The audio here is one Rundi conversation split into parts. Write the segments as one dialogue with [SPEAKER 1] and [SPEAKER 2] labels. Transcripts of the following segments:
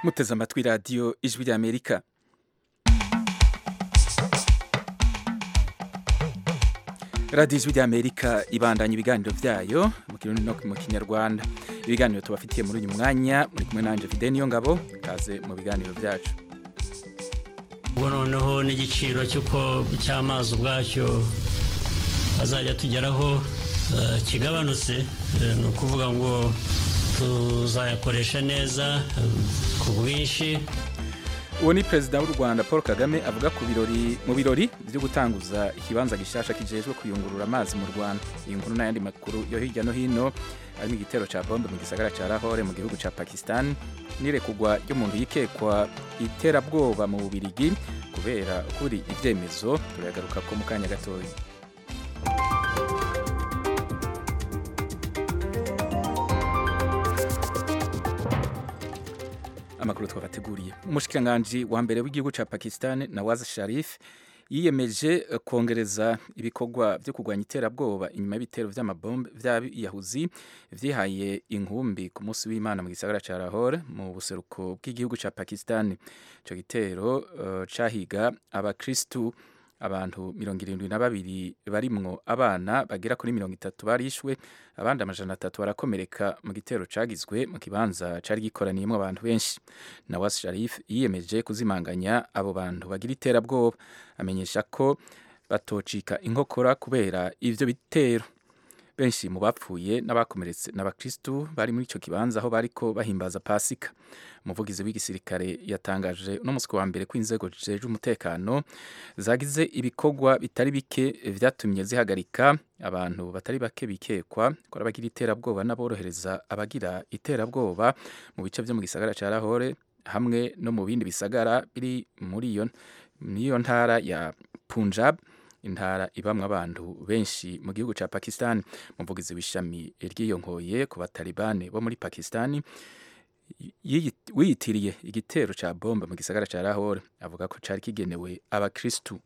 [SPEAKER 1] muteze amatwi radiyo ijwi ry'Amerika. radiyo ijwi ry'Amerika ibandanya ibiganiro byayo mu kirundi no mu kinyarwanda. Ibiganiro tubafitiye muri uyu mwanya muri kumwe nanje Fidel Niyongabo, kaze mu biganiro byacu.
[SPEAKER 2] ubwo noneho n'igiciro cy'amazi ubwacyo azajya tugeraho kigabanutse, ni ukuvuga ngo tuzayakoresha neza ku bwinshi.
[SPEAKER 1] Uwo ni Perezida w'u Rwanda Paul Kagame avuga mu birori byo gutanguza ikibanza gishasha kijejwe kuyungurura amazi mu Rwanda. Iyi nkuru n'ayandi makuru yo hirya no hino harimo igitero ca bombe mu gisagara ca Lahore mu gihugu ca Pakistan, n'irekugwa ry'umuntu yikekwa iterabwoba mu Bubiligi kubera kuri ivyemezo. Turagaruka ko mu kanya gatoya. Amakuru twabateguriye. Umushikiranganji wa mbere w'igihugu ca Pakistan Nawaz Sharif yiyemeje kongereza ibikorwa byo kurwanya iterabwoba inyuma y'ibitero vy'amabombe vy'abiyahuzi vyihaye inkumbi ku munsi w'Imana mu gisagara ca Lahore mu buseruko bw'igihugu ca Pakistan. Ico gitero cahiga abakristu, abantu 72 barimwo abana bagera kuri 30 barishwe, abandi 300 barakomereka mu gitero cagizwe mu kibanza cari gikoraniyemo abantu benshi. Nawaz Sharif yiyemeje kuzimanganya abo bantu bagira iterabwoba, amenyesha ko batocika inkokora kubera ivyo bitero. Benshi mu bapfuye n'abakomeretse n'abakristu bari muri ico kibanza aho bariko bahimbaza Pasika. Umuvugizi w'igisirikare yatangaje no musi wa mbere ko inzego zijejwe umutekano zagize ibikorwa bitari bike vyatumye zihagarika abantu batari bake bikekwa ko abagira iterabwoba n'aborohereza abagira iterabwoba mu bice vyo mu gisagara ca Lahore hamwe no mu bindi bisagara biri muri iyo ntara ya Punjab, intara ibamwe abantu benshi mu gihugu ca Pakistan. Umuvugizi w'ishami ryiyonkoye ku batalibane bo muri Pakistan wiyitiriye igitero ca bombe mu gisagara ca Lahore avuga ko cari kigenewe abakristu.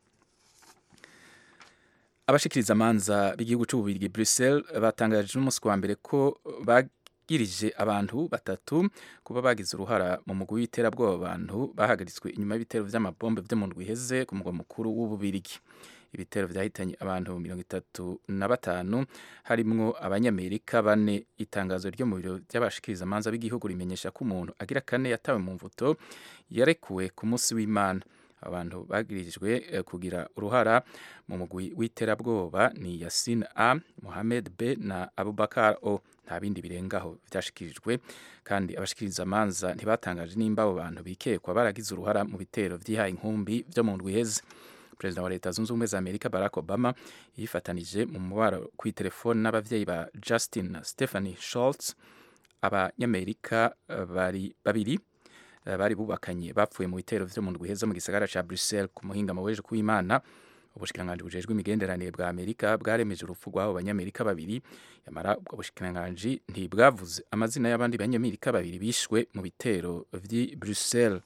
[SPEAKER 1] Abashikiriza amanza b'igihugu c'Ububiligi Bruxelles batangaje n'umunsi wa mbere ko bagirije abantu batatu kuba bagize uruhara mu mugwi w'iterabwoba abantu bahagaritswe inyuma y'ibitero vy'amabombe vyo mu ndwi iheze ku mugwa mukuru w'Ububiligi. Ibitero vyahitanye abantu 35 harimwo abanyamerika 4. Itangazo ryo mu biro by'abashikiriza amanza b'igihugu rimenyesha ko umuntu agira kane yatawe mu mvuto yarekuwe ku munsi w'Imana. Abantu bagirijwe kugira uruhara mu mugwi w'iterabwoba ni Yasin A, Mohamed B na Abubakar O. Nta bindi birengaho vyashikirijwe, kandi abashikiriza amanza ntibatangaje nimba abo bantu bikekwa baragize uruhara mu bitero vyihaye inkumbi vyo mu ndwi iheze. Perezida wa Leta Zunze Ubumwe za Amerika Barack Obama yifatanije mu mubaro kuri telefone n'abavyeyi ba Justin na Stephanie Schultz, abanyamerika babiri bari bubakanye bapfuye mu bitero vyo mu ndwi iheze mu gisagara ca Bruxelles ku muhingamo w'ejo kuw'Imana. Ubushikiranganji bujejwe imigenderanire bwa Amerika bwaremeje urupfu rw'abo banyamerika babiri, yamara ubwo bushikiranganji ntibwavuze amazina y'abandi banyamerika babiri bishwe mu bitero vy'i Bruxelles.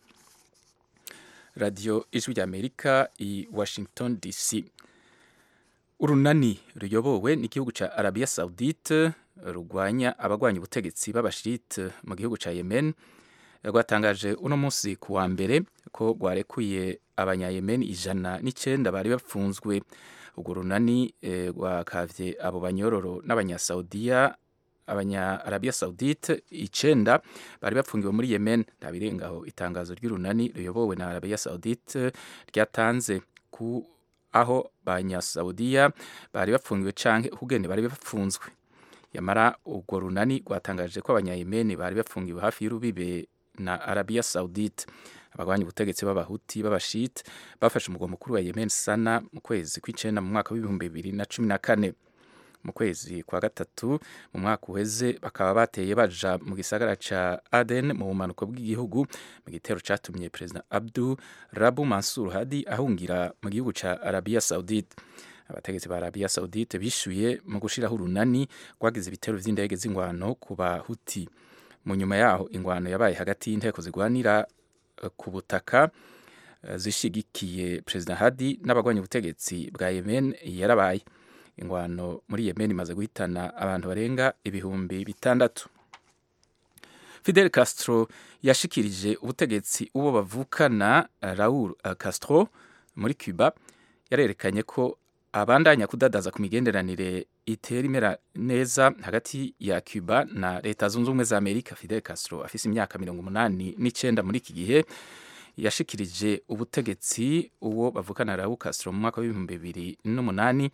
[SPEAKER 1] Radio Ijwi ry'Amerika i Washington DC. Urunani ruyobowe n'igihugu ca Arabia Saudite rugwanya abagwanya ubutegetsi b'abashite mu gihugu ca Yemen rwatangaje uno munsi ku wa mbere ko rwarekuye abanyayemen 109 bari bafunzwe. Urwo runani rwakavye abo banyororo n'abanyasaudiya Abanya-Arabia Saudite 9 bari bafungiwe muri Yemen. Ntabirengaho itangazo ry'urunani ruyobowe na Arabia Saudite ryatanze ku aho Banya-Saudiya bari bafungiwe canke ukugene bari bafunzwe. Yamara urwo runani rwatangaje ko abanyayemen bari bafungiwe hafi y'urubibe na Arabia Saudite. Abagwanyi ubutegetsi b'abahuti b'abashite bafashe umugwa mukuru wa Yemen Sana mu kwezi kw'icenda mu mwaka w'2014. Mu kwezi kwa gatatu mu mwaka uheze bakaba bateye baja mu gisagara ca Aden mu bumanuko bw'igihugu mu gitero catumye President Abdul Rabu Mansur Hadi ahungira mu gihugu ca Arabia Saudite. Abategetsi ba Arabia Saudite bishuye mu gushiraho urunani rwagize ibitero vy'indege z'ingwano ku bahuti. Mu nyuma yaho ingwano yabaye hagati y'inteko zigwanira ku butaka zishigikiye President Hadi n'abagwanya ubutegetsi bwa Yemen yarabaye. Ingwano muri Yemen imaze guhitana abantu barenga 6,000. Fidel Castro yashikirije ubutegetsi uwo bavukana Raul Castro muri Cuba yarerekanye ko abandanya kudadaza ku migenderanire itera imera neza hagati ya Cuba na Leta Zunze Ubumwe za Amerika. Fidel Castro afise imyaka 89 muri iki gihe yashikirije ubutegetsi uwo bavukana Raul Castro mu mwaka wa 2008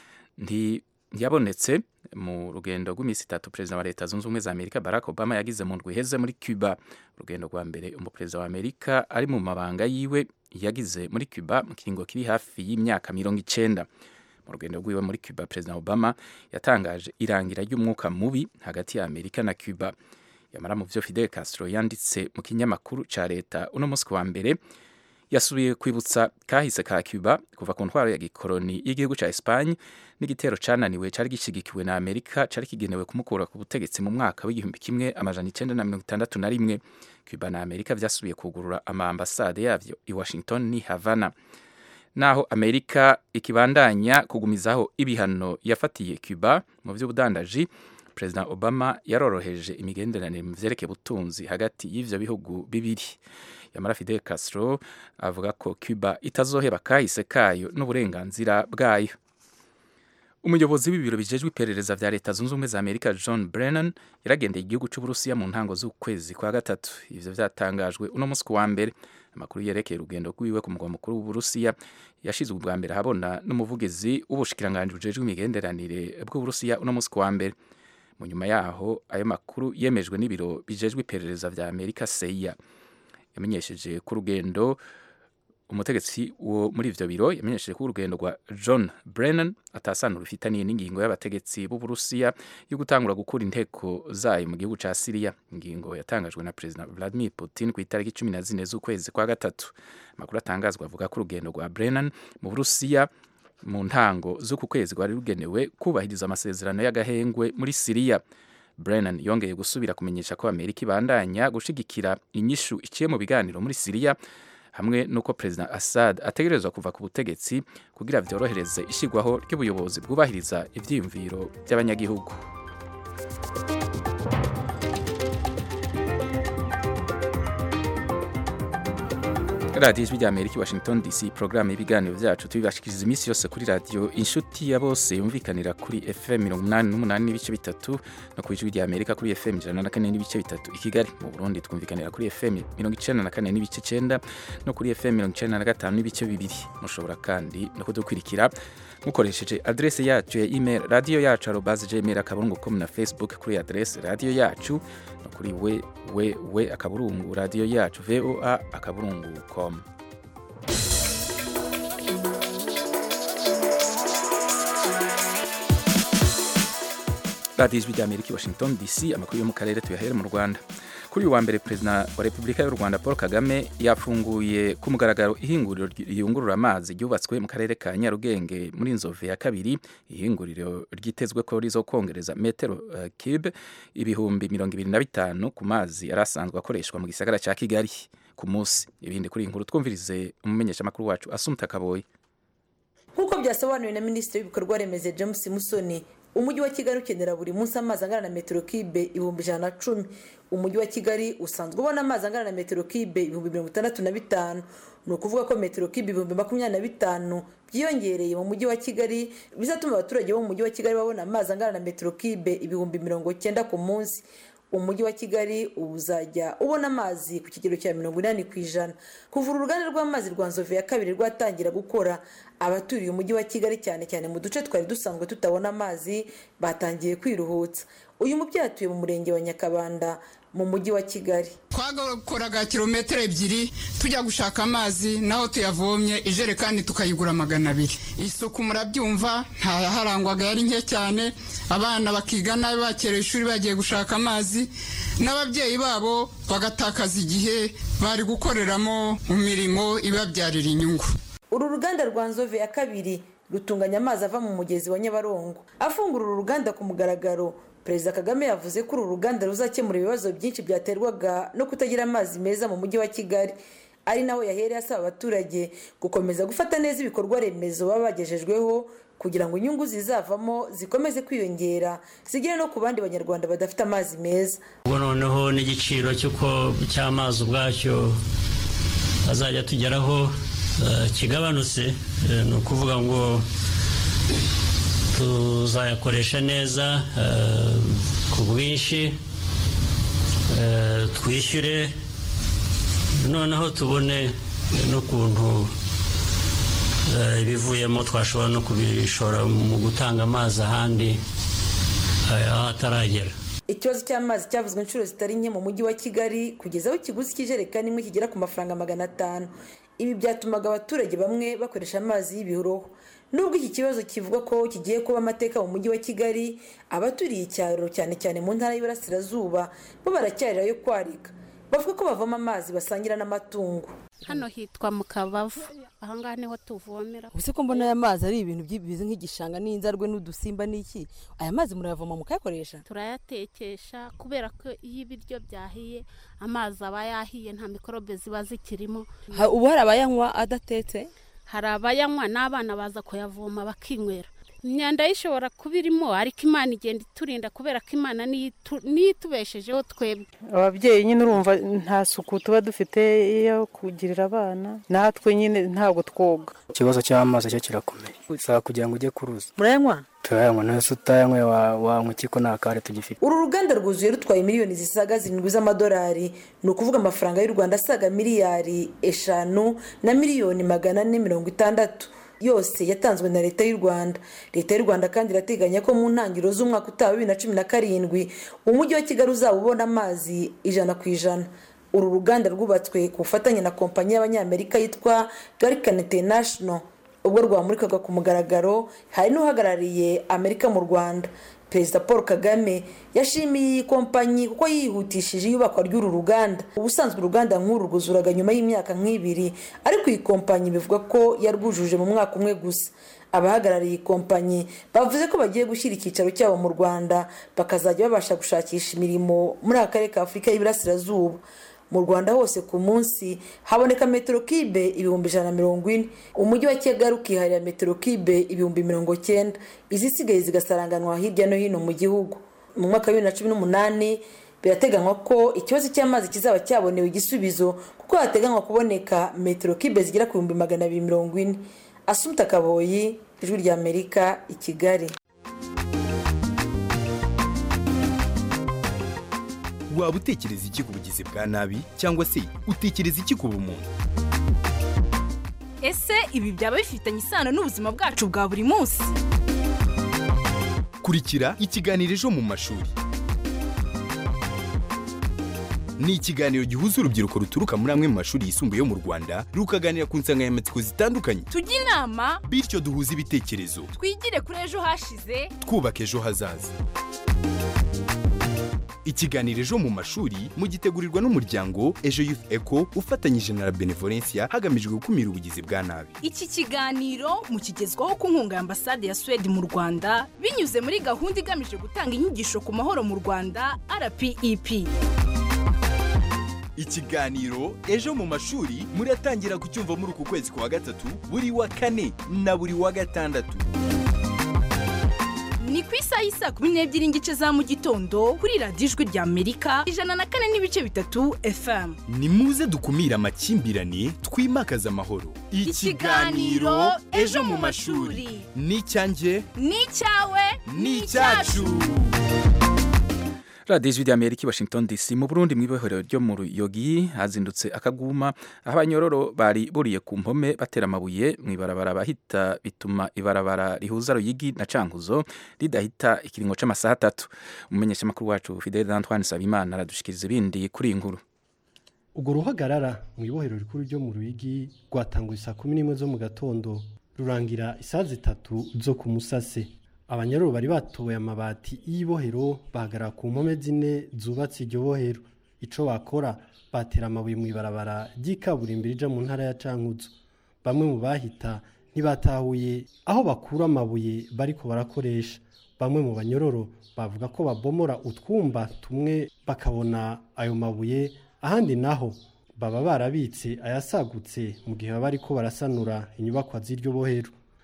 [SPEAKER 1] yabonetse mu rugendo rw'imisi 3 perezida wa Leta Zunze Ubumwe za Amerika Barack Obama yagize mu ndwi iheze muri Cuba. Urugendo rwa mbere umuperezida wa Amerika ari mu mabanga yiwe yagize muri Cuba mu kiringo kiri hafi y'imyaka 90. Mu rugendo rwiwe muri Cuba Perezida Obama yatangaje irangira ry'umwuka mubi hagati ya Amerika na Cuba. Yamara mu vyo Fidel Castro yanditse mu kinyamakuru ca leta uno musi wa mbere yasubiye kwibutsa kahise ka Cuba kuva ku ntwaro ya gikoloni y'igihugu ca Espagne n'igitero cananiwe cari gishigikiwe na Amerika cari kigenewe kumukura ku butegetsi mu mwaka w'1961. Cuba na Amerika vyasubiye kugurura amambasade yavyo i Washington ni Havana. Naho Amerika ikibandanya kugumizaho ibihano yafatiye Cuba mu vy'ubudandaji, President Obama yaroroheje imigenderanire mu vyerekeye butunzi hagati y'ivyo bihugu bibiri. Yamara Fidel Castro avuga ko Cuba itazoheba kahise kayo n'uburenganzira bwayo. Umuyobozi w'ibiro bijejwe iperereza vya Leta Zunze Ubumwe za Amerika John Brennan yaragendeye igihugu c'Uburusiya mu ntango z'ukwezi kwa gatatu. Ivyo vyatangajwe uno musi wa mbere. Amakuru yerekeye urugendo rwiwe ku mugwa mukuru w'Uburusiya yashizwe ubwa mbere habona n'umuvugizi w'ubushikiranganje bujejwe imigenderanire bw'Uburusiya uno musi wa mbere. Mu nyuma yaho ayo makuru yemejwe n'ibiro bijejwe iperereza vya Amerika CIA. Yamenyesheje ku rugendo umutegetsi wo muri ivyo biro yamenyesheje ko urugendo rwa John Brennan atasanura rufitaniye n'ingingo y'abategetsi b'Uburusiya yo gutangura gukura inteko zayo mu gihugu ca Syria. Ingingo yatangajwe na President Vladimir Putin ku itariki 14 z'ukwezi kwa gatatu. Amakuru atangazwa avuga ko urugendo rwa Brennan mu Burusiya mu ntango z'uku kwezi rwari rugenewe kubahiriza amasezerano y'agahengwe muri Syria. Brennan yongeye gusubira kumenyesha ko Amerika ibandanya gushigikira inyishu iciye mu biganiro muri Syria hamwe nuko President Assad ategerezwa kuva ku butegetsi kugira vyorohereze ishigwaho ry'ubuyobozi bwubahiriza ivyiyumviro by'abanyagihugu. Radio Ijwi ry'Amerika Washington DC, programu y'ibiganiro vyacu tubibashikiriza imisi yose kuri radio Inshuti ya Bose yumvikanira kuri FM 88 n'ibice bitatu no ku Ijwi ry'Amerika kuri FM 104 n'ibice bitatu i Kigali. Mu Burundi twumvikanira kuri FM 94 n'ibice 9 no kuri FM 95 n'ibice bibiri. Mushobora kandi no kudukurikira mukoresheje adresse yacu ya email radioyacu@gmail.com na Facebook kuri adresse radio yacu no kuri www.radioyacu.voa.com. Radio Ijwi ry'Amerika Washington DC, amakuru yo mu karere tuyahere mu Rwanda. Kuri uwa mbere President wa Republika y'u Rwanda Paul Kagame yafunguye ku mugaragaro ihinguriro riyungurura amazi ryubatswe mu karere ka Nyarugenge muri Nzove ya kabiri. Ihinguriro ryitezwe ko rizokongereza metero cube ibihumbi 25 ku mazi arasanzwe akoreshwa mu gisagara ca Kigali ku munsi. Ibindi kuri inkuru twumvirize umumenyesha makuru wacu Asumta Kaboyi.
[SPEAKER 3] Nkuko byasobanuwe na Minisitiri w'ibikorwa remezo James Musoni, umujyi wa Kigali ukenera buri munsi amazi angana na metero cube ibihumbi 110. Umujyi wa Kigali usanzwe ubona amazi angana na metero cube ibihumbi 65. Ni ukuvuga ko metero cube ibihumbi 25 byiyongereye mu mujyi wa Kigali bizatuma abaturage bo mu mujyi wa Kigali babona amazi angana na metero cube ibihumbi 90 ku munsi. Umujyi wa Kigali uzajya ubona amazi ku kigero cya 80%. Kuva uruganda rw'amazi rwa Nzove ya kabiri rwatangira gukora, abaturiye umujyi wa Kigali cyane cyane mu duce twari dusanzwe tutabona amazi batangiye kwiruhutsa. Uyu mubyeyi atuye mu murenge wa Nyakabanda mu mujyi wa Kigali.
[SPEAKER 4] Twakoraga kilometero 2 tujya gushaka amazi, naho tuyavomye ijerekani tukayigura 200. Isuku murabyumva ntayaharangwaga, yari nke cyane. Abana bakiga nabi bakere ishuri bagiye gushaka amazi, n'ababyeyi babo bagatakaza igihe bari gukoreramo mu mirimo ibabyarira inyungu.
[SPEAKER 3] Uru ruganda rwa Nzove ya kabiri rutunganya amazi ava mu mugezi wa Nyabarongo. Afungura uru ruganda ku mugaragaro, Perezida Kagame yavuze ko uru ruganda ruzakemura ibibazo byinshi byaterwaga no kutagira amazi meza mu mujyi wa Kigali. Ari naho yahereye asaba abaturage gukomeza gufata neza ibikorwa remezo baba bagejejweho kugira ngo inyungu zizavamo zikomeze kwiyongera zigere no ku bandi banyarwanda badafite amazi meza.
[SPEAKER 2] ubwo noneho n'igiciro cy'amazi ubwacyo azajya tugeraho kigabanutse, ni ukuvuga ngo tuzayakoresha neza ku bwinshi, twishyure, noneho tubone n'ukuntu ibivuyemo twashobora no kubishora mu gutanga amazi ahandi aho ataragera.
[SPEAKER 3] Ikibazo cy'amazi cyavuzwe inshuro zitari nke mu mujyi wa Kigali, kugeza aho ikiguzi cy'ijerekani imwe kigera ku mafaranga 500. Ibi byatumaga abaturage bamwe bakoresha amazi y'ibihoroho. Nubwo iki kibazo kivuga ko kigiye kuba amateka mu mujyi wa Kigali, abaturiye icyaro cyane cyane mu ntara y'Iburasirazuba bo baracyarira yo kwarika. Bavuga ko bavoma amazi basangira n'amatungo.
[SPEAKER 5] Hano hitwa mu Kabavu, aha ngaha niho tuvomera.
[SPEAKER 6] Ubuse ko mbona aya mazi ari ibintu by'ibize nk'igishanga n'inzarwe n'udusimba n'iki, aya mazi murayavoma mukayakoresha?
[SPEAKER 5] Turayatekesha kubera ko iyo ibiryo byahiye amazi aba yahiye nta mikorobe ziba zikirimo.
[SPEAKER 6] Ubu hari abayanywa adatetse?
[SPEAKER 5] Hari abayanywa n'abana baza kuyavoma bakinywera. Imyanda ishobora kuba irimo, ariko Imana igenda iturinda kubera ko Imana nitubeshejeho twebwe.
[SPEAKER 7] Ababyeyi nyine urumva nta suku tuba dufite yo kugirira abana, natwe nyine ntabwo twoga.
[SPEAKER 8] Ikibazo cy'amazi cyo kirakomeye, usaba kugira ngo ujye kuruza.
[SPEAKER 6] Murayanywa?
[SPEAKER 8] Turayanywa, nose utayanywe wanywa iki ko nta kare tugifite.
[SPEAKER 3] Uru ruganda rwuzuye rutwaye miliyoni zisaga 7 z'amadolari, ni ukuvuga amafaranga y'u Rwanda asaga miliyari 5 na miliyoni 460 yose yatanzwe na leta y'u Rwanda. Leta y'u Rwanda kandi irateganya ko mu ntangiriro z'umwaka utaha 2017 umujyi wa Kigali uzaba ubona amazi 100%. Uru ruganda rwubatswe ku bufatanye na kompanyi y'Abanyamerika yitwa Gallican International. Ubwo rwamurikaga ku mugaragaro, hari n'uhagarariye Amerika mu Rwanda. Perezida Paul Kagame yashimiye iyi kompanyi kuko yihutishije iyubakwa ry'uru ruganda. Ubusanzwe uruganda nk'uru rwuzuraga nyuma y'imyaka nk'ibiri, ariko iyi kompanyi bivuga ko yarwujuje mu mwaka umwe gusa. Abahagarariye iyi kompanyi bavuze ko bagiye gushyira icyicaro cyabo mu Rwanda, bakazajya babasha gushakisha imirimo muri aka karere ka Afurika y'Iburasirazuba. Mu Rwanda hose ku munsi haboneka metero kibe 140. Umujyi wa Kigali ukiharira metero kibe 90. Izisigaye zigasaranganwa hirya no hino mu gihugu. Mu mwaka wa 2018 birateganywa ko ikibazo cy'amazi kizaba cyabonewe igisubizo, kuko hateganywa kuboneka metero kibe zigera ku 240. Asumta Kaboyi, Ijwi rya Amerika, i Kigali.
[SPEAKER 9] Waba utekereza iki ku bugizi bwa nabi cyangwa se utekereza iki ku bumuntu?
[SPEAKER 10] Ese ibi byaba bifitanye isano n'ubuzima bwacu bwa buri munsi?
[SPEAKER 9] Kurikira ikiganiro Ejo mu mashuri. Ni ikiganiro gihuza urubyiruko ruturuka muri amwe mu mashuri yisumbuye yo mu Rwanda, rukaganira ku nsanganyamatsiko zitandukanye.
[SPEAKER 10] Tujye inama,
[SPEAKER 9] bityo duhuze ibitekerezo.
[SPEAKER 10] Twigire kuri ejo hashize,
[SPEAKER 9] twubaka ejo hazaza. Ikiganiro Ejo mu mashuri mugitegurirwa n'umuryango Ejo Youth Eco ufatanyije na Benevolencia hagamijwe gukumira ubugizi bwa nabi.
[SPEAKER 10] Iki kiganiro mukigezwaho ku nkunga ya Ambasade ya Sweden mu Rwanda binyuze muri gahunda igamije gutanga inyigisho ku mahoro mu Rwanda RPEP.
[SPEAKER 9] Ikiganiro Ejo mu mashuri muratangira kucyumva muri uku kwezi kwa gatatu buri wa kane na buri wa gatandatu.
[SPEAKER 10] Ni ku isaha y'isa 12:00 za mu gitondo kuri radiyo Ijwi rya Amerika 104.3 FM.
[SPEAKER 9] Ni muze dukumira amakimbirane, twimakaza amahoro.
[SPEAKER 10] Ikiganiro Ejo mu mashuri.
[SPEAKER 9] Ni cyanjye,
[SPEAKER 10] ni cyawe,
[SPEAKER 9] ni cyacu.
[SPEAKER 1] Radio Ijwi rya Amerika, Washington DC. Mu Burundi mwibohero ryo mu Ruyogi hazindutse akaguma, aho abanyororo bari buriye ku mpome batera amabuye mwibarabara bahita, bituma ibarabara rihuza Ruyigi na Cankuzo ridahita ikiringo c'amasaha 3. Umumenyesha makuru wacu Fidel Antoine Sabimana aradushikiriza ibindi kuri inkuru.
[SPEAKER 11] Ugo ruhagarara mwibohero rikuru ryo mu Ruyigi rwatanguye saa 11 zo mu gatondo rurangira isaha 3 zo ku Musase. Abanyororo bari batoye amabati y'ibohero bagara ku mpome 4 zubatse iryo bohero. Ico bakora batera amabuye mu ibarabara ry'ikaburimbi rija mu ntara ya Cankuzo. Bamwe mu bahita ntibatahuye aho bakura amabuye bariko barakoresha. Bamwe mu banyororo bavuga ko babomora utwumba tumwe bakabona ayo mabuye, ahandi naho baba barabitse ayasagutse mu gihe bariko barasanura inyubakwa z'iryo bohero.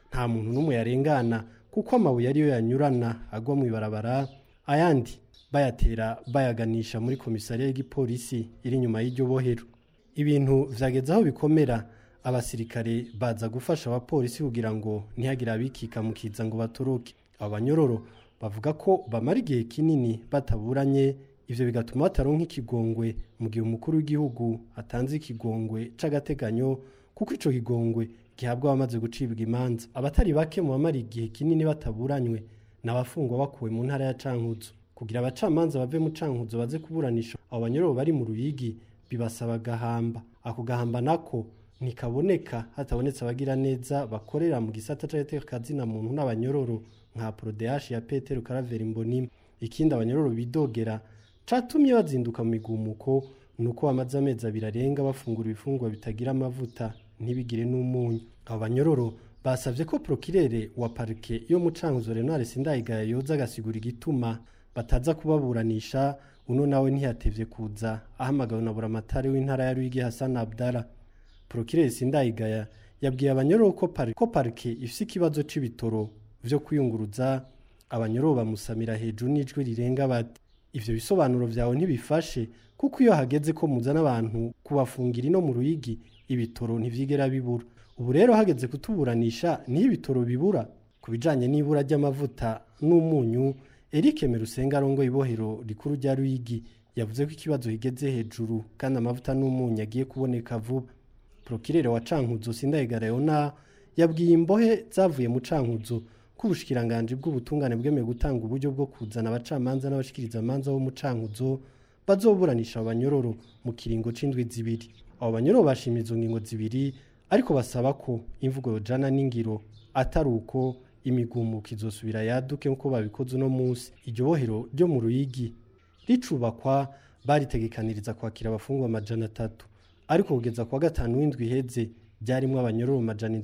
[SPEAKER 11] nta muntu n'umwe yarengana kuko amabuye ariyo yanyurana agwa mu ibarabara ayandi bayatera bayaganisha muri komisariya y'igipolisi iri inyuma y'iryo bohero. Ibintu vyageze aho bikomera, abasirikare baza gufasha abapolisi kugira ngo ntihagire abikika mu kiza ngo batoroke. Abo banyororo bavuga ko bamara igihe kinini bataburanye, ivyo bigatuma bataronka ikigongwe mu gihe umukuru w'igihugu atanze ikigongwe c'agateganyo, kuko ico kigongwe gihabwa abamaze gucibwa imanza. Abatari bake mu bamara igihe kinini bataburanywe n'abafungwa bakuwe mu ntara ya Cankuzo. Kugira abacamanza bave mu Cankuzo baze kuburanisha abo banyororo bari mu Ruyigi bibasaba gahamba. Ako gahamba nako ntikaboneka hatabonetse abagira neza bakorera mu gisata c'agateka muntu n'abanyororo nka Prodeash ya Petero Karaveri Mbonima. Ikindi abanyororo bidogera catumye bazinduka mu migumuko nuko bamaze amezi abiri arenga bafungura ibifungwa bitagira amavuta ntibigire n'umunyu. Abo banyororo basavye ko procureur wa parike yo mu Cankuzo Renard Sindayigaya yoza agasigura igituma bataza kubaburanisha. Uno nawe ntiyatevye kuza ahamagawe na buramatari w'intara ya Ruyigi Hassan Abdallah. Procureur Sindayigaya yabwiye abanyororo ko parike ifise ikibazo c'ibitoro vyo kwiyunguruza. Abanyororo bamusamira hejuru n'ijwi rirenga bati ivyo bisobanuro vyawe ntibifashe, kuko iyo hageze ko muzana abantu kubafungira ino mu Ruyigi ibitoro ntivyigera bibura. Ubu rero hageze kutuburanisha niho ibitoro bibura. Ku bijanye n'ibura ry'amavuta n'umunyu, Eric Merusenga arongoye ibohero rikuru rya Ruyigi yavuze ko ikibazo higeze hejuru kandi amavuta n'umunyu agiye kuboneka vuba. Procureur wa Cankuzo Sindayigaya Leona yabwiye imbohe zavuye mu Cankuzo ko ubushikiranganje bw'ubutungane bwemeye gutanga uburyo bwo kuzana abacamanza n'abashikiriza amanza bo mu Cankuzo bazoburanisha abanyororo mu kiringo c'indwi zibiri. Abo banyororo bashimye izo ngingo zibiri, ariko basaba ko imvugo yojana n'ingiro atari uko imigumuko izosubira yaduke nkuko babikoze uno munsi. Iryo bohero ryo mu Ruyigi ricubakwa baritegekaniriza kwakira abafungwa 300, ariko kugeza kwa gatanu w'indwi iheze byarimwo abanyororo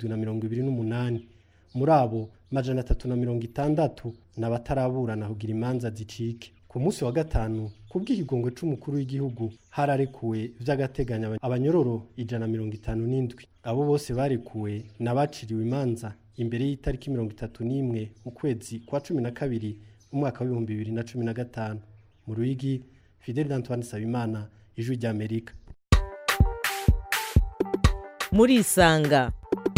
[SPEAKER 11] 728. Muri abo 360 n'abataraburana kugira imanza zicike. Ku munsi wa gatanu kubw'ikigongwe c'umukuru w'igihugu hararekuwe vy'agateganyo abanyororo 157. Abo bose barekuwe n'abaciriwe imanza imbere y'itariki 31 ukwezi kwa 12 umwaka wa 2015. Mu Ruyigi, Fidel Antoine Sabimana, Ijwi ry'Amerika.
[SPEAKER 12] Muri Isanga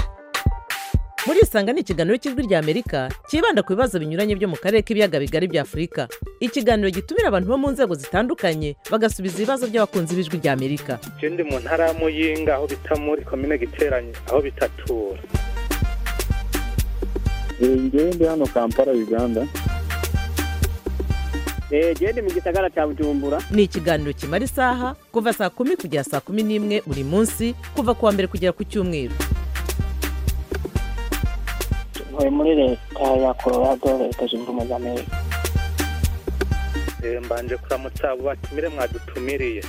[SPEAKER 12] ni ikiganiro cy'Ijwi ry'Amerika kibanda ku bibazo binyuranye byo mu karere k'ibiyaga bigari bya Afurika. Ikiganiro gitumira abantu bo mu nzego zitandukanye bagasubiza ibibazo by'abakunzi b'Ijwi ry'Amerika.
[SPEAKER 13] Je ndi mu ntara ya Muyinga aho bita muri commune Giteranye aho bitatura.
[SPEAKER 14] Ndi hano Kampala Uganda.
[SPEAKER 15] Gende mu gisagara cya Bujumbura.
[SPEAKER 12] Ni ikiganiro kimara isaha kuva saa 10 kugera saa 11 buri munsi kuva kuwa mbere kugera ku cyumweru.
[SPEAKER 15] Muri leta ya Colorado, Leta Zunze Ubumwe za Amerika.
[SPEAKER 13] Mbanje kuramutsa abo batumire mwadutumiriye.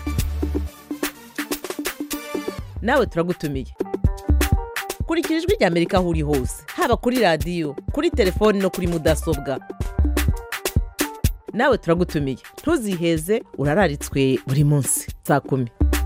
[SPEAKER 12] Nawe turagutumiye. Kurikira Ijwi ry'Amerika aho uri hose, haba kuri radio, kuri telefone no kuri mudasobwa. Nawe turagutumiye. Ntuziheze, urararitswe buri munsi saa 10.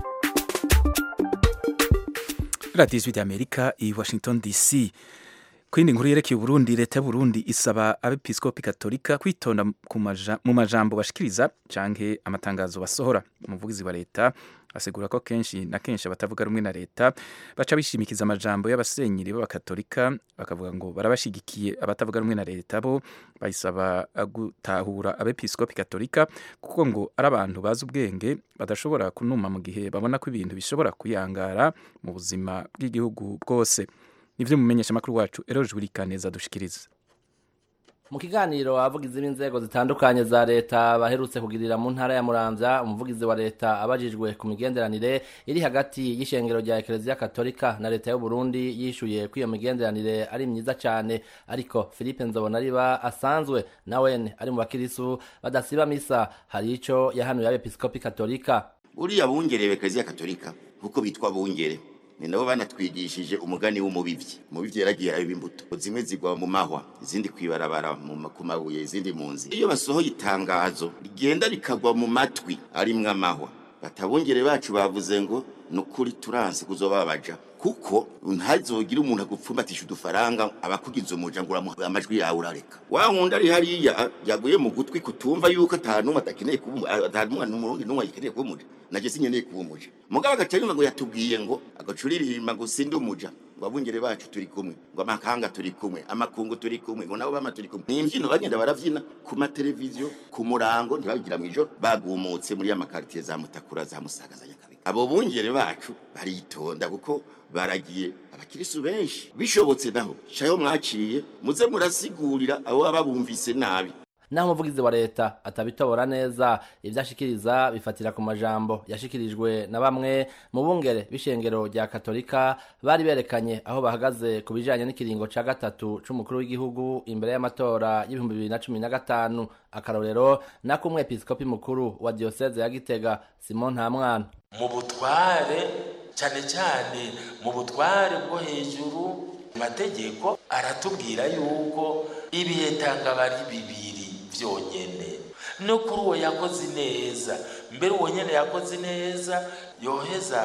[SPEAKER 1] Radio Ijwi ry'Amerika i Washington DC. Kwindi nkuru yerekeye Burundi, leta y'u Burundi isaba abepiskopi katolika kwitonda mu majambo bashikiriza canke amatangazo basohora. Umuvugizi wa leta asegura ko kenshi na kenshi abatavuga rumwe na leta baca bishimikiza amajambo y'abasenyeri b'abakatolika bakavuga ngo barabashigikiye. Abatavuga rumwe na leta bo bayisaba gutahura abepiskopi katolika kuko ngo ari abantu bazi ubwenge badashobora kunuma mu gihe babona ko ibintu bishobora kuyangara mu buzima bw'igihugu bwose. Nivyo mumenyesha makuru wacu Eroje Burikaneza dushikiriza.
[SPEAKER 16] Mu kiganiro abavugizi b'inzego zitandukanye za leta baherutse kugirira mu ntara ya Muramvya, umuvugizi wa leta abajijwe ku migenderanire iri hagati y'ishengero rya Eklezia Katolika na leta y'u Burundi yishuye ko iyo migenderanire ari myiza cyane, ariko Philippe Nzobonariba asanzwe nawene ari mu bakirisu badasiba misa hari ico yahanuye abepiskopi Katolika.
[SPEAKER 17] Uriya bungere Eklezia Katolika kuko bitwa bungere ni nabo banatwigishije umugani w'umubivyi. Umubivyi yaragiye ayo imbuto zimwe zigwa mu mahwa, izindi kwibarabara mu kumabuye, izindi munzi. Iyo basohoye itangazo rigenda rikagwa mu matwi arimwe amahwa, batabungere bacu bavuze ngo nukuri turanse kuzobabaja kuko ntazogira umuntu agupfumbatisha udufaranga abakugize umuja ngo amajwi yawe urareka wa nkunda ari hariya yaguye mu gutwi kutumva yuko atanumwe atakeneye kuba atanumwe n'umurundi n'umwe yikeneye kuba umuja naje sinyeneye kuba umuja mugabo agacanyuma ngo yatubwiye ngo agacuririmba ngo sindi umuja babungere bacu turi kumwe ngo amakanga turi kumwe amakungu turi kumwe ngo nabo bama turi kumwe n'imbyino bagenda baravyina ku mateleviziyo ku murango ntibabigira mu ijoro bagumutse muri amakartier za Mutakura za Musaga za Nyakabiga abo bungere bacu baritonda kuko baragiye abakirisu benshi bishobotse naho shayo mwaciye muze murasigurira abo babumvise nabi
[SPEAKER 16] naho umuvugizi wa leta atabitobora neza ivyashikiriza bifatira ku majambo yashikirijwe na bamwe mu bungere b'ishengero rya Katolika bari berekanye aho bahagaze ku bijanye n'ikiringo ca gatatu c'umukuru w'igihugu imbere y'amatora y'ibihumbi 2015 akarorero nako umwepiskopi mukuru wa diocese ya Gitega Simon Ntamwana
[SPEAKER 18] mu butware cyane cyane mu butware bwo hejuru amategeko aratubwira yuko ibihe tanga bari bibiri vyonyene no kuri uwo yakoze neza mbere uwo nyene yakoze neza yoheza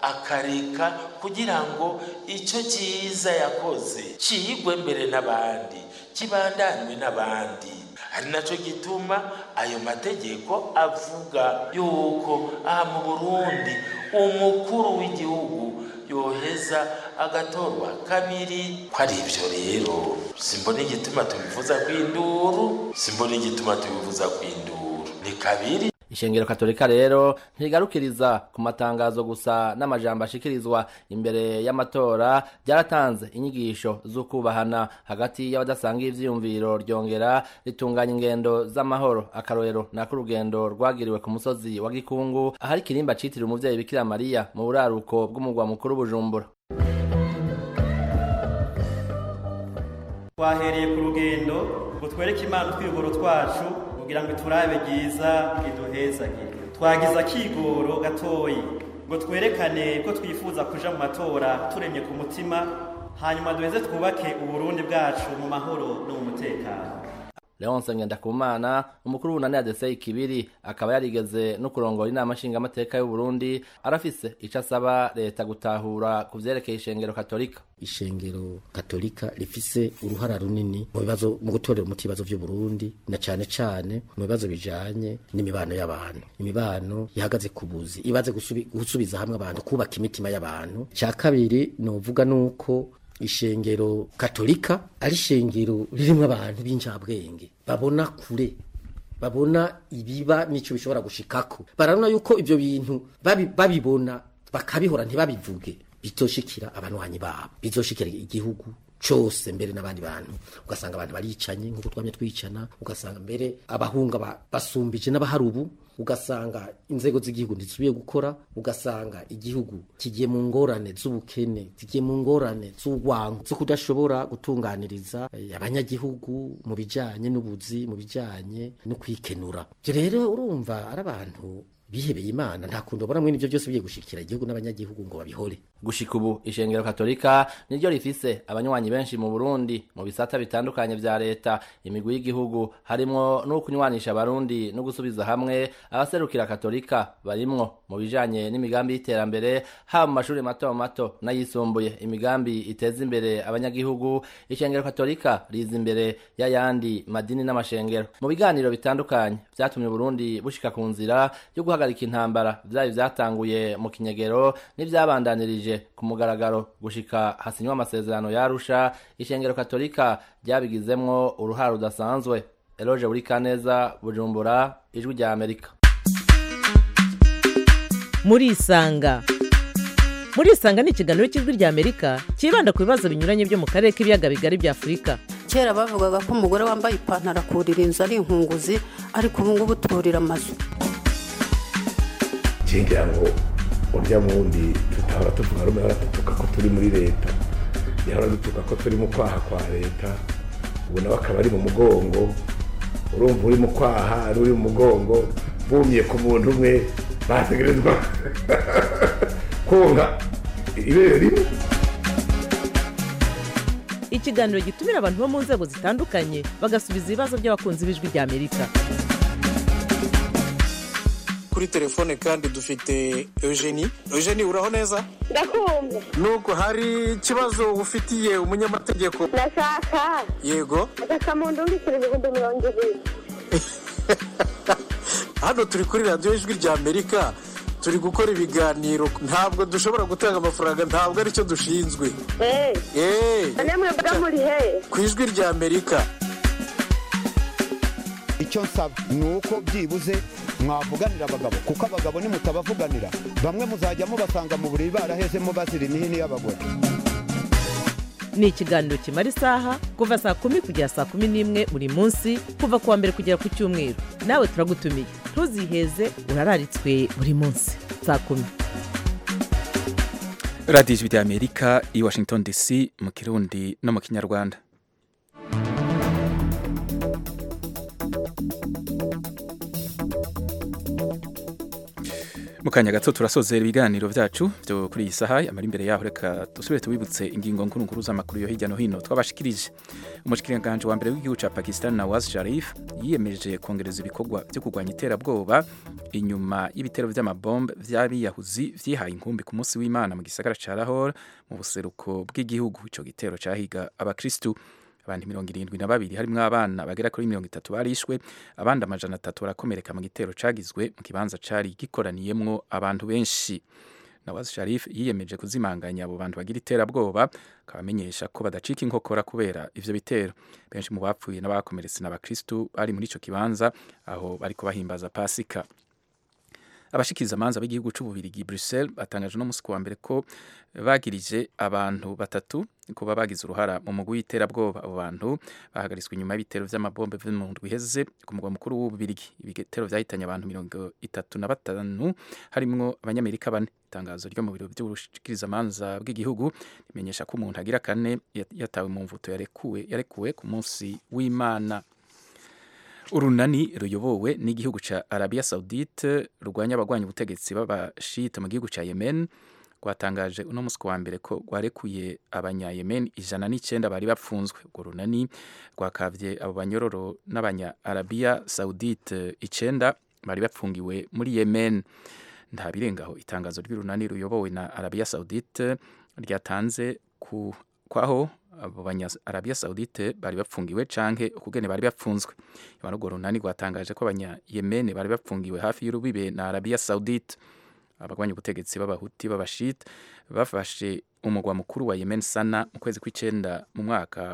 [SPEAKER 18] akareka kugira ngo icyo cyiza yakoze cihigwe mbere n'abandi kibandanywe n'abandi ari naco gituma ayo mategeko avuga yuko aha mu Burundi umukuru w'igihugu yoheza agatorwa kabiri kwari ivyo rero simbona igituma tubivuza kw'induru simbona igituma tubivuza kw'induru ni kabiri
[SPEAKER 16] ishengero Katolika rero ntigarukiriza ku matangazo gusa n'amajambo ashikirizwa imbere y'amatora byaratanze inyigisho z'ukubahana hagati y'abadasanga ivyiyumviro ryongera ritunganya ingendo z'amahoro akarorero nako urugendo rwagiriwe ku musozi wa Gikungu ahari kirimba citiriwe umuvyeyi Bikira Mariya mu buraruko bw'umugwa mukuru Bujumbura.
[SPEAKER 19] Twahereye ku rugendo ngo twereke Imana twigoro twacu kugira ngo turabe byiza iduhezagire twagize akigoro gatoyi ngo twerekane ko twifuza kuja mu matora turemye ku mutima hanyuma duheze twubake uburundi bwacu mu mahoro no mu mutekano.
[SPEAKER 16] Leonce Ngendakumana umukuru w'unani ADC Kibiri akaba yarigeze no kurongora inama nshingamateka y'u Burundi arafise ico asaba leta gutahura kuvyerekeye ishengero Katolika.
[SPEAKER 20] Ishengero Katolika rifise uruhara runini mu bibazo mu gutorera umuti ibibazo vy'u Burundi na cane cane mu bibazo bijanye n'imibano y'abantu imibano yahagaze kubuzi ibaze gusubiza hamwe abantu kubaka imitima y'abantu. Cya kabiri novuga nuko ishengero Katolika ari ishengero ririmo abantu b'injabwenge babona kure babona ibiba nico bishobora gushikako barabona yuko ivyo bintu babibona bakabihora ntibabivuge bitoshikira abanwanyi babo bizoshikira igihugu cyose mbere n'abandi bantu ugasanga abantu baricanye nk'uko twamye twicana ugasanga mbere abahunga basumbije n'abaharubu ugasanga inzego z'igihugu ntisubiye gukora ugasanga igihugu kigiye mu ngorane z'ubukene kigiye mu ngorane z'urwango zo kudashobora gutunganiriza abanyagihugu mu bijanye n'ubuzi mu bijanye no kwikenura. Rero urumva ari abantu bihebeye Imana nta kundi ubona mwe nivyo byose biye gushikira igihugu n'abanyagihugu ngo babihore.
[SPEAKER 16] Gushika ubu ishengero Katolika niryo rifise abanywanyi benshi mu Burundi mu bisata bitandukanye vya leta imigwi y'igihugu harimo no kunywanisha abarundi no gusubiza hamwe abaserukira Katolika barimwo mu bijanye n'imigambi y'iterambere ha mu mashuri mato mato n'ayisumbuye imigambi iteza imbere abanyagihugu. Ishengero Katolika riza imbere y'ayandi madini n'amashengero mu biganiro bitandukanye vyatumye Burundi bushika ku nzira yo guhagarika intambara vyari vyatanguye mu kinyegero n'ivyabandanirije ku mugaragaro gushika hasinywa amasezerano ya Arusha. Ishengero Katolika ryabigizemwo uruhara rudasanzwe. Eloge Burikaneza, Bujumbura, Ijwi rya Amerika.
[SPEAKER 12] Murisanga ni ikiganiro cy'Ijwi rya Amerika kibanda ku bibazo binyuranye byo mu karere k'ibiyaga bigari bya Afurika.
[SPEAKER 21] Kera bavugaga ko umugore wambaye ipantaro akurira inzu ari inkunguzi ariko ubu ngubu turira amazu.
[SPEAKER 22] Kingira ngo urya mundi tutahora tuvuga rumwe baratuka ko turi muri leta yahora dutuka ko turi mu kwaha kwa leta ubu nawe akaba ari mu mugongo urumva uri mu kwaha ari uri mu mugongo bumye ku muntu umwe bategerezwa konga ibere rimwe.
[SPEAKER 12] Ikiganiro gitumira abantu bo mu nzego zitandukanye bagasubiza ibibazo by'abakunzi b'Ijwi rya Amerika.
[SPEAKER 23] Ku
[SPEAKER 2] kuri telefone kandi dufite Eugenie. Eugenie, uraho neza?
[SPEAKER 4] Ndakumva.
[SPEAKER 2] Nuko hari ikibazo ufitiye umunyamategeko?
[SPEAKER 4] Ndashaka.
[SPEAKER 2] Yego.
[SPEAKER 4] Ndashaka mu ndungikire ibihumbi 200.
[SPEAKER 2] Hano turi kuri radiyo ijwi rya Amerika, turi gukora ibiganiro, ntabwo dushobora gutanga amafaranga, ntabwo aricyo dushinzwe.
[SPEAKER 4] Namwe bwa muri he?
[SPEAKER 2] Ku ijwi rya Amerika.
[SPEAKER 23] Icyo nsaba ni uko byibuze mwavuganira abagabo, kuko abagabo nimutabavuganira bamwe muzajya mubasanga mu buriri barahezemo bazira imihini y'abagore.
[SPEAKER 12] Ni ikiganiro kimara isaha kuva saa 10 kugera saa 11 buri munsi, kuva kuwa mbere kugera ku cyumweru. Nawe turagutumiye, ntuziheze, urararitswe buri munsi saa 10.
[SPEAKER 1] Radio Ijwi rya Amerika i Washington DC mu Kirundi no mu Kinyarwanda. Mukanya gato turasozera ibiganiro byacu byo kuri iyi saha. Amara imbere yaho reka dusubire tubibutse ingingo nkuru z'amakuru yo hirya no hino twabashikirije. Umushikiranganje wa mbere w'igihugu ca Pakistan Nawaz Sharif yiyemeje kongereza ibikorwa byo kurwanya iterabwoba inyuma y'ibitero by'amabombe by'abiyahuzi vyihaye inkumbi ku munsi w'Imana mu gisagara ca Lahore mu buseruko bw'igihugu. Ico gitero cahiga abakristu. Abantu 72 harimwo abana bagera kuri 30 barishwe, abandi 300 barakomereka mu gitero cagizwe mu kibanza cari gikoraniyemwo abantu benshi. Nawaz Sharif yiyemeje kuzimanganya abo bantu bagira iterabwoba, kabamenyesha ko badacika inkokora kubera ivyo bitero. Benshi mu bapfuye n'abakomeretse n'abakristu bari muri ico kibanza aho bariko bahimbaza Pasika. Abashikiriza amanza b'igihugu c'Ububirigi Bruxelles batangaje no musi wa mbere ko bagirije abantu batatu kuba bagize uruhara mu mugwi w'iterabwoba. Abo bantu bahagariswe inyuma y'ibitero vy'amabombe vyo mu ndwi iheze ku mugwa mukuru w'Ububirigi. Ibitero vyahitanye abantu 35 harimwo abanyamerika 4. Itangazo ryo mu biro by'ubushikiriza amanza bw'igihugu rimenyesha ko umuntu agira 4 yatawe mu mvuto yarekuwe ku munsi w'Imana. Urunani ruyobowe n'igihugu ca Arabia Saudite rugwanya abagwanya ubutegetsi b'abashita mu gihugu ca Yemen rwatangaje uno musi wa mbere ko rwarekuye abanya-Yemen 109 bari bapfunzwe. Urwo runani rwakavye abo banyororo n'abanya Arabia Saudite 9 bari bapfungiwe muri Yemen. Nta birengaho itangazo ry'urunani ruyobowe na Arabia Saudite ryatanze kwaho abo banya Arabia Saudite bari bapfungiwe canke ukugene bari bapfunzwe. Urwo runani rwatangaje ko abanya Yemen bari bapfungiwe hafi y'urubibe na Arabia Saudite. Abagwanya ubutegetsi b'abahuti b'abashit bafashe umugwa mukuru wa Yemen Sana mu kwezi kw'icenda mu mwaka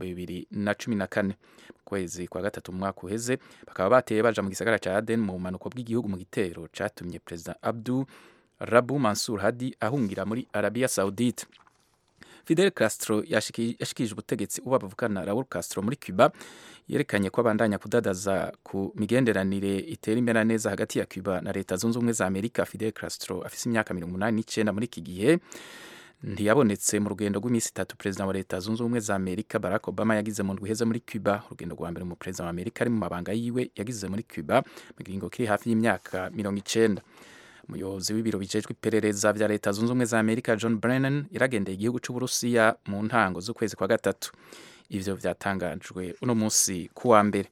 [SPEAKER 1] w'2014. Mu kwezi kwa gatatu mu mwaka uheze bakaba bateye baja mu gisagara ca Aden mu manuko bw'igihugu mu gitero catumye President Abdul Rabu Mansur Hadi ahungira muri Arabia Saudite. Fidel Castro yashikije ubutegetsi ubavukana Raul Castro muri Cuba, yerekanye ko abandanya kudadaza ku migenderanire itera imbere neza hagati ya Cuba na Leta Zunze Ubumwe za Amerika. Fidel Castro afise imyaka 89 muri iki gihe ntiyabonetse mu rugendo rw'imisi 3 President wa Leta Zunze Ubumwe za Amerika Barack Obama yagize mu ndwi iheze muri Cuba. Urugendo rwa mbere mu President wa Amerika ari mu mabanga yiwe yagize muri Cuba mu giringo kiri hafi y'imyaka 90. Umuyobozi w'ibiro bijejwe iperereza vya Leta Zunze Ubumwe za Amerika John Brennan iragendeye igihugu c'Uburusiya mu ntango z'ukwezi kwa gatatu. Ivyo vyatangajwe uno musi kuwa mbere.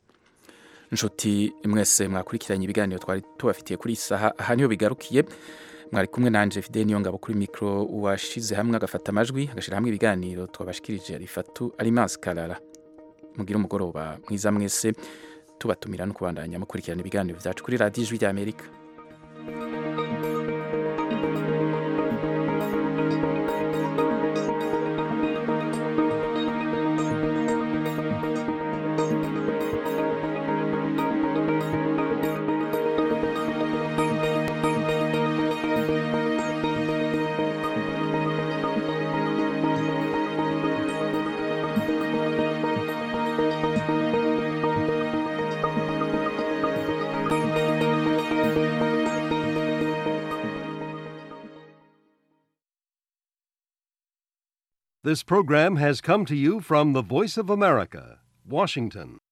[SPEAKER 1] Nshuti mwese mwakurikiranye ibiganiro twari tubafitiye kuri isaha, aha niho bigarukiye. Mwari kumwe nanje Fidel Niyongabo kuri micro, washize hamwe agafata amajwi agashira hamwe ibiganiro twabashikirije Arifatu Alimas Kalala. Mugira umugoroba mwiza mwese, tubatumira no kubandanya mukurikirana ibiganiro vyacu kuri Radio Ijwi rya Amerika.
[SPEAKER 24] This program has come to you from the Voice of America, Washington.